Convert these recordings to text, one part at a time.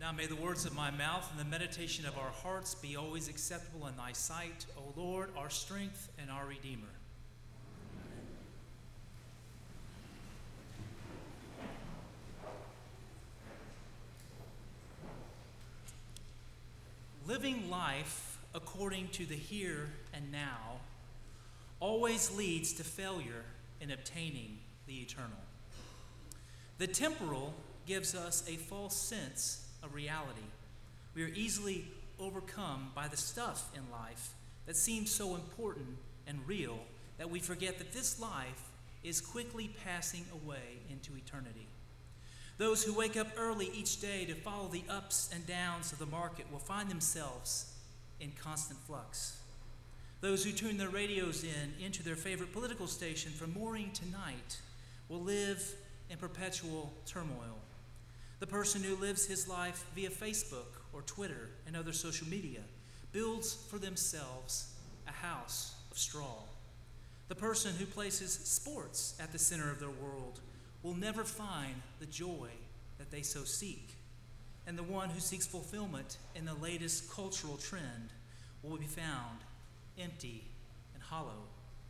Now may the words of my mouth and the meditation of our hearts be always acceptable in thy sight, O Lord, our strength and our Redeemer. Living life according to the here and now always leads to failure in obtaining the eternal. The temporal gives us a false sense of reality. We are easily overcome by the stuff in life that seems so important and real that we forget that this life is quickly passing away into eternity. Those who wake up early each day to follow the ups and downs of the market will find themselves in constant flux. Those who tune their radios into their favorite political station from morning to night will live in perpetual turmoil. The person who lives his life via Facebook or Twitter and other social media builds for themselves a house of straw. The person who places sports at the center of their world will never find the joy that they so seek. And the one who seeks fulfillment in the latest cultural trend will be found empty and hollow.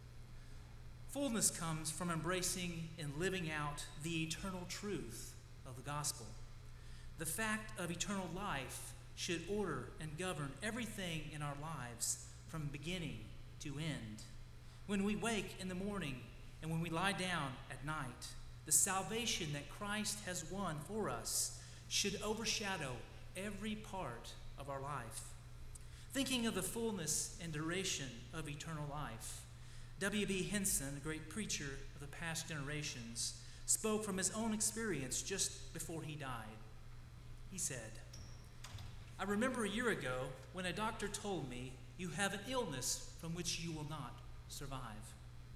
Fullness comes from embracing and living out the eternal truth of the gospel. The fact of eternal life should order and govern everything in our lives from beginning to end. When we wake in the morning and when we lie down at night, the salvation that Christ has won for us should overshadow every part of our life. Thinking of the fullness and duration of eternal life, W.B. Henson, a great preacher of the past generations, spoke from his own experience just before he died. He said, "I remember a year ago when a doctor told me, 'You have an illness from which you will not survive.'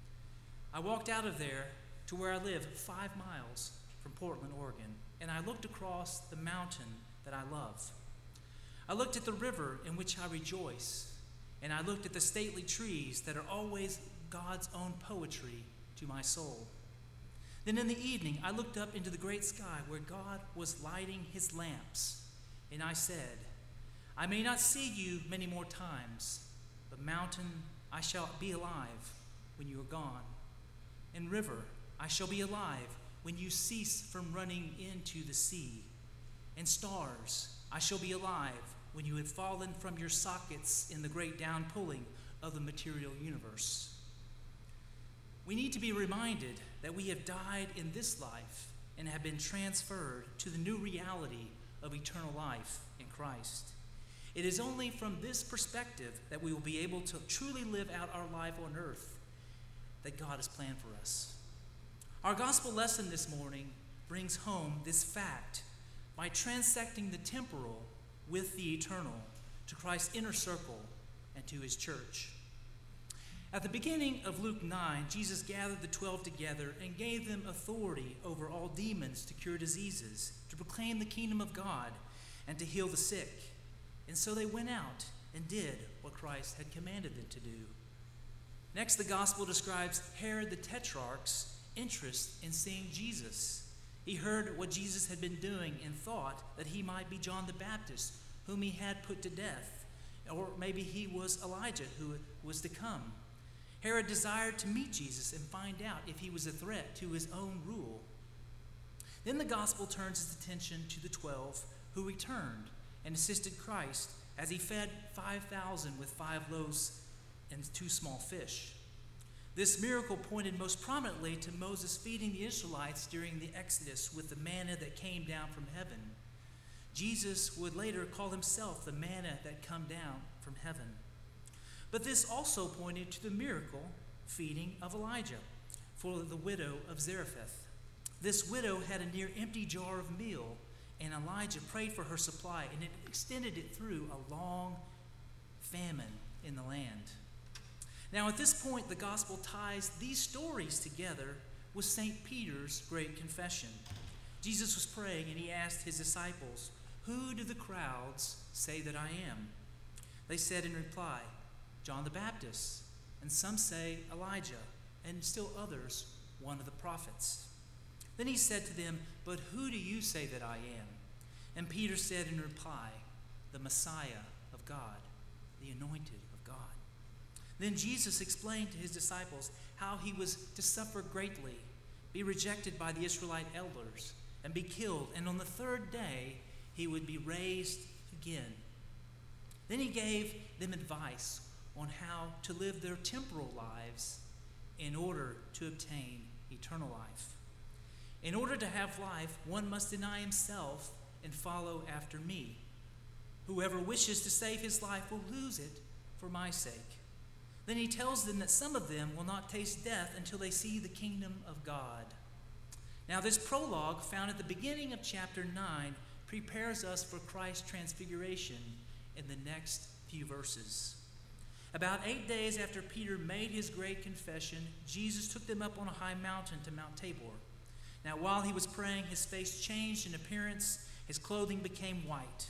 I walked out of there to where I live 5 miles from Portland, Oregon, and I looked across the mountain that I love. I looked at the river in which I rejoice, and I looked at the stately trees that are always God's own poetry to my soul. Then in the evening, I looked up into the great sky where God was lighting his lamps, and I said, 'I may not see you many more times, but mountain, I shall be alive when you are gone. And river, I shall be alive when you cease from running into the sea. And stars, I shall be alive when you have fallen from your sockets in the great downpulling of the material universe.'" We need to be reminded that we have died in this life and have been transferred to the new reality of eternal life in Christ. It is only from this perspective that we will be able to truly live out our life on earth that God has planned for us. Our gospel lesson this morning brings home this fact by transecting the temporal with the eternal to Christ's inner circle and to his church. At the beginning of Luke 9, Jesus gathered the 12 together and gave them authority over all demons to cure diseases, to proclaim the kingdom of God, and to heal the sick. And so they went out and did what Christ had commanded them to do. Next, the gospel describes Herod the Tetrarch's interest in seeing Jesus. He heard what Jesus had been doing and thought that he might be John the Baptist, whom he had put to death. Or maybe he was Elijah who was to come. Herod desired to meet Jesus and find out if he was a threat to his own rule. Then the gospel turns its attention to the 12 who returned and assisted Christ as he fed 5,000 with 5 loaves and 2 small fish. This miracle pointed most prominently to Moses feeding the Israelites during the Exodus with the manna that came down from heaven. Jesus would later call himself the manna that come down from heaven. But this also pointed to the miracle feeding of Elijah for the widow of Zarephath. This widow had a near empty jar of meal, and Elijah prayed for her supply, and it extended it through a long famine in the land. Now at this point, the gospel ties these stories together with St. Peter's great confession. Jesus was praying, and he asked his disciples, "Who do the crowds say that I am?" They said in reply, "John the Baptist, and some say Elijah, and still others, one of the prophets." Then he said to them, "But who do you say that I am?" And Peter said in reply, "The Messiah of God, the anointed of God." Then Jesus explained to his disciples how he was to suffer greatly, be rejected by the Israelite elders, and be killed, and on the third day he would be raised again. Then he gave them advice on how to live their temporal lives in order to obtain eternal life. In order to have life, one must deny himself and follow after me. Whoever wishes to save his life will lose it for my sake. Then he tells them that some of them will not taste death until they see the kingdom of God. Now, this prologue found at the beginning of chapter 9 prepares us for Christ's transfiguration in the next few verses. About 8 days after Peter made his great confession, Jesus took them up on a high mountain to Mount Tabor. Now, while he was praying, his face changed in appearance, his clothing became white.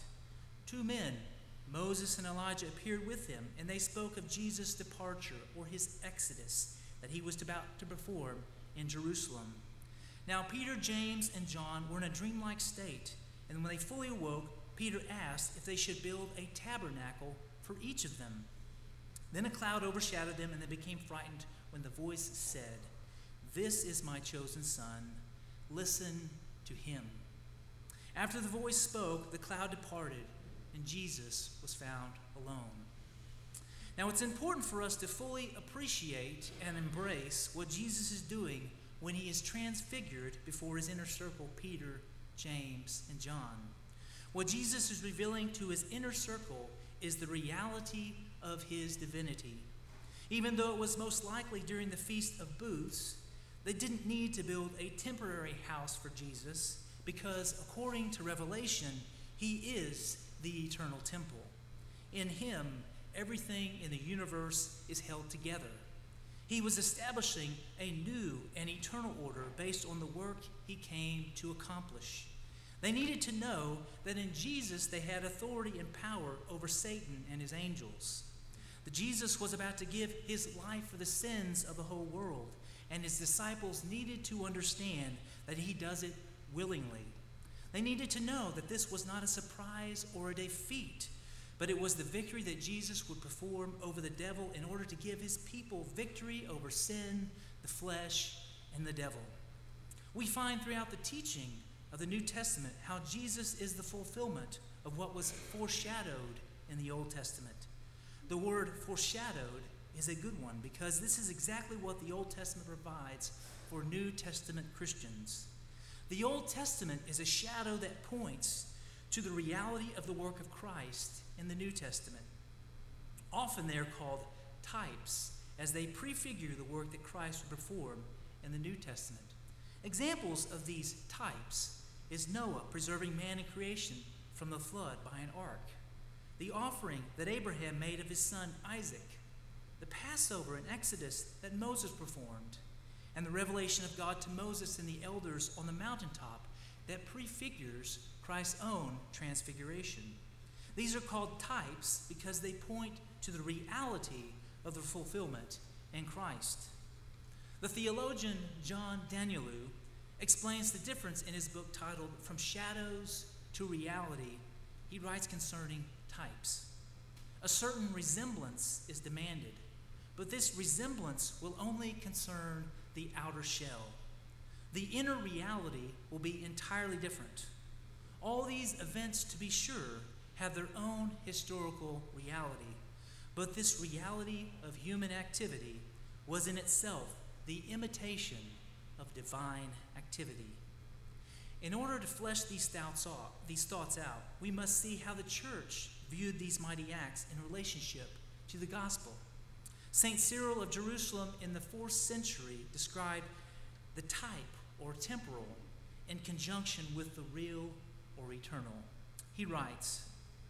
2 men, Moses and Elijah, appeared with him, and they spoke of Jesus' departure, or his exodus, that he was about to perform in Jerusalem. Now, Peter, James, and John were in a dreamlike state, and when they fully awoke, Peter asked if they should build a tabernacle for each of them. Then a cloud overshadowed them, and they became frightened when the voice said, "This is my chosen son. Listen to him." After the voice spoke, the cloud departed, and Jesus was found alone. Now, it's important for us to fully appreciate and embrace what Jesus is doing when he is transfigured before his inner circle, Peter, James, and John. What Jesus is revealing to his inner circle is the reality of his divinity. Even though it was most likely during the Feast of Booths, they didn't need to build a temporary house for Jesus because, according to Revelation, he is the eternal temple. In him, everything in the universe is held together. He was establishing a new and eternal order based on the work he came to accomplish. They needed to know that in Jesus they had authority and power over Satan and his angels. That Jesus was about to give his life for the sins of the whole world, and his disciples needed to understand that he does it willingly. They needed to know that this was not a surprise or a defeat, but it was the victory that Jesus would perform over the devil in order to give his people victory over sin, the flesh, and the devil. We find throughout the teaching of the New Testament how Jesus is the fulfillment of what was foreshadowed in the Old Testament. The word foreshadowed is a good one because this is exactly what the Old Testament provides for New Testament Christians. The Old Testament is a shadow that points to the reality of the work of Christ in the New Testament. Often they are called types as they prefigure the work that Christ would perform in the New Testament. Examples of these types is Noah preserving man in creation from the flood by an ark, the offering that Abraham made of his son Isaac, the Passover in Exodus that Moses performed, and the revelation of God to Moses and the elders on the mountaintop that prefigures Christ's own transfiguration. These are called types because they point to the reality of the fulfillment in Christ. The theologian John Danielou explains the difference in his book titled From Shadows to Reality. He writes concerning types. A certain resemblance is demanded, but this resemblance will only concern the outer shell. The inner reality will be entirely different. All these events, to be sure, have their own historical reality, but this reality of human activity was in itself the imitation of divine activity. In order to flesh these thoughts out, we must see how the church viewed these mighty acts in relationship to the gospel. St. Cyril of Jerusalem in the 4th century described the type or temporal in conjunction with the real or eternal. He writes,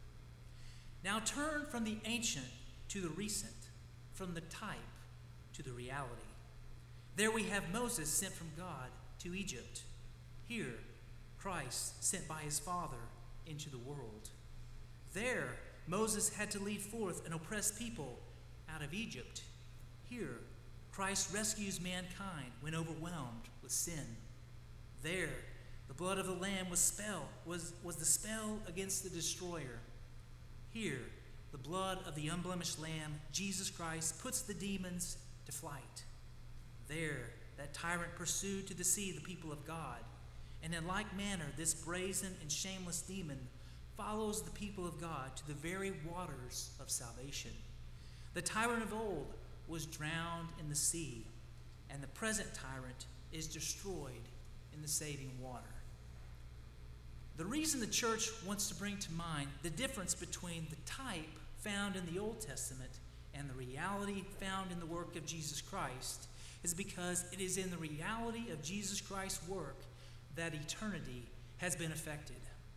"Now turn from the ancient to the recent, from the type to the reality. There we have Moses sent from God to Egypt. Here, Christ sent by his Father into the world. There, Moses had to lead forth an oppressed people out of Egypt. Here, Christ rescues mankind when overwhelmed with sin. There, The blood of the Lamb was the spell against the destroyer. Here, the blood of the unblemished Lamb, Jesus Christ, puts the demons to flight. There, that tyrant pursued to deceive the people of God. And in like manner, this brazen and shameless demon follows the people of God to the very waters of salvation. The tyrant of old was drowned in the sea, and the present tyrant is destroyed in the saving water. The reason the church wants to bring to mind the difference between the type found in the Old Testament and the reality found in the work of Jesus Christ is because it is in the reality of Jesus Christ's work that eternity has been affected.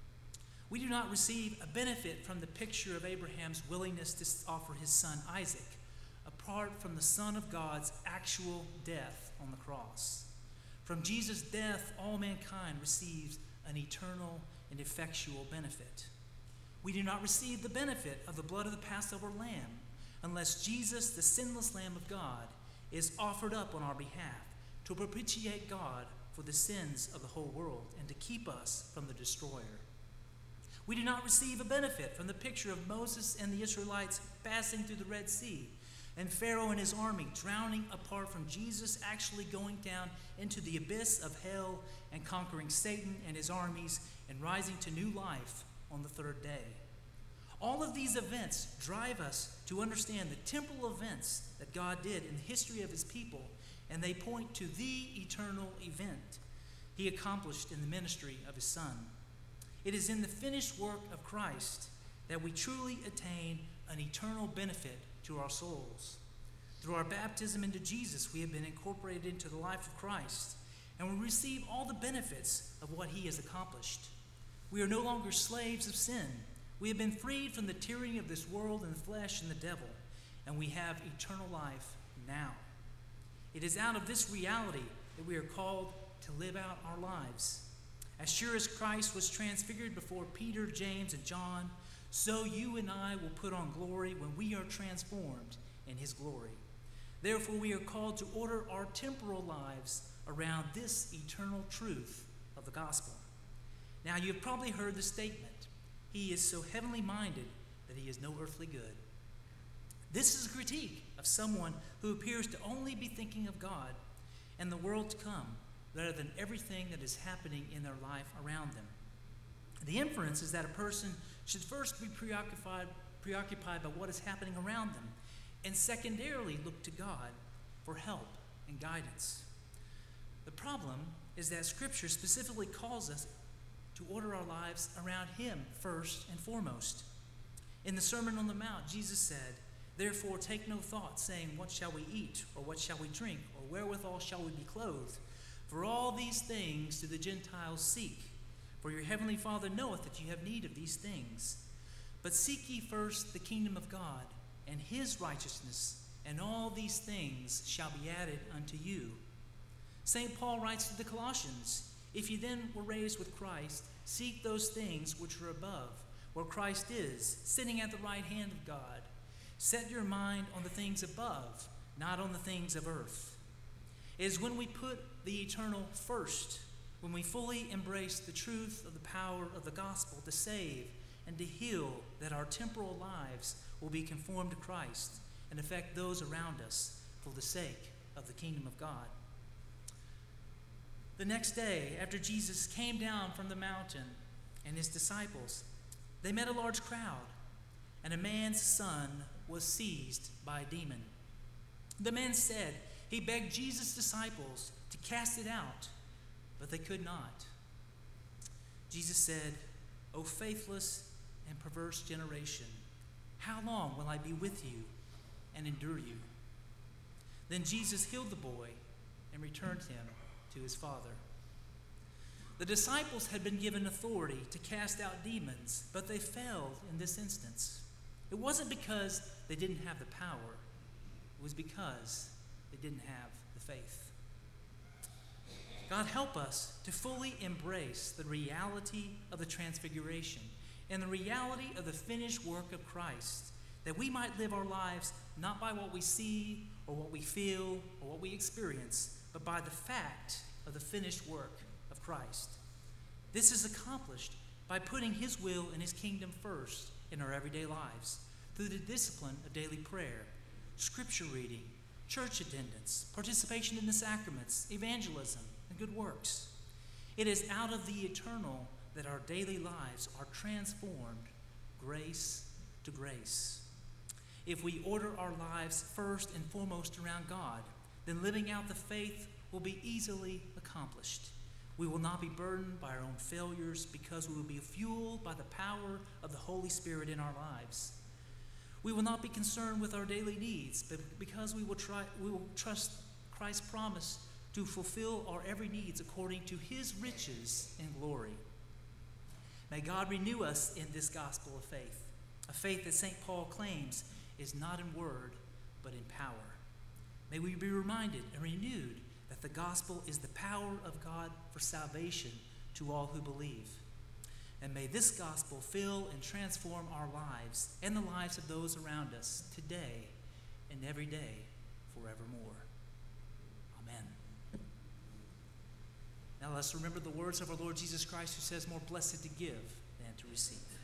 We do not receive a benefit from the picture of Abraham's willingness to offer his son Isaac, apart from the Son of God's actual death on the cross. From Jesus' death, all mankind receives an eternal and effectual benefit. We do not receive the benefit of the blood of the Passover lamb unless Jesus, the sinless Lamb of God, is offered up on our behalf to propitiate God for the sins of the whole world and to keep us from the destroyer. We do not receive a benefit from the picture of Moses and the Israelites passing through the Red Sea and Pharaoh and his army drowning apart from Jesus actually going down into the abyss of hell and conquering Satan and his armies and rising to new life on the third day. All of these events drive us to understand the temporal events that God did in the history of his people, and they point to the eternal event he accomplished in the ministry of his Son. It is in the finished work of Christ that we truly attain an eternal benefit to our souls. Through our baptism into Jesus, we have been incorporated into the life of Christ, and we receive all the benefits of what he has accomplished. We are no longer slaves of sin. We have been freed from the tyranny of this world and the flesh and the devil, and we have eternal life now. It is out of this reality that we are called to live out our lives. As sure as Christ was transfigured before Peter, James, and John, so you and I will put on glory when we are transformed in his glory. Therefore, we are called to order our temporal lives around this eternal truth of the gospel. Now, you have probably heard the statement, he is so heavenly minded that he is no earthly good. This is a critique of someone who appears to only be thinking of God and the world to come, rather than everything that is happening in their life around them. The inference is that a person should first be preoccupied by what is happening around them, and secondarily look to God for help and guidance. The problem is that Scripture specifically calls us to order our lives around him first and foremost. In the Sermon on the Mount, Jesus said, "Therefore take no thought, saying, what shall we eat, or what shall we drink, or wherewithal shall we be clothed? For all these things do the Gentiles seek. For your heavenly Father knoweth that you have need of these things. But seek ye first the kingdom of God, and his righteousness, and all these things shall be added unto you." St. Paul writes to the Colossians, "If ye then were raised with Christ, seek those things which are above, where Christ is, sitting at the right hand of God. Set your mind on the things above, not on the things of earth." It is when we put the eternal first, when we fully embrace the truth of the power of the gospel to save and to heal, that our temporal lives will be conformed to Christ and affect those around us for the sake of the kingdom of God. The next day, after Jesus came down from the mountain and his disciples, they met a large crowd, and a man's son was seized by a demon. The man said he begged Jesus' disciples to cast it out, but they could not. Jesus said, "O faithless and perverse generation, how long will I be with you and endure you?" Then Jesus healed the boy and returned him to his father. The disciples had been given authority to cast out demons, but they failed in this instance. It wasn't because they didn't have the power. It was because they didn't have the faith. God help us to fully embrace the reality of the transfiguration and the reality of the finished work of Christ, that we might live our lives not by what we see or what we feel or what we experience, but by the fact of the finished work of Christ. This is accomplished by putting His will and His kingdom first in our everyday lives through the discipline of daily prayer, scripture reading, church attendance, participation in the sacraments, evangelism, and good works. It is out of the eternal that our daily lives are transformed grace to grace. If we order our lives first and foremost around God, then living out the faith will be easily accomplished. We will not be burdened by our own failures because we will be fueled by the power of the Holy Spirit in our lives. We will not be concerned with our daily needs, but because we will trust Christ's promise to fulfill our every needs according to His riches and glory. May God renew us in this gospel of faith, a faith that St. Paul claims is not in word, but in power. May we be reminded and renewed that the gospel is the power of God for salvation to all who believe. And may this gospel fill and transform our lives and the lives of those around us today and every day forevermore. Amen. Now let's remember the words of our Lord Jesus Christ, who says, more blessed to give than to receive.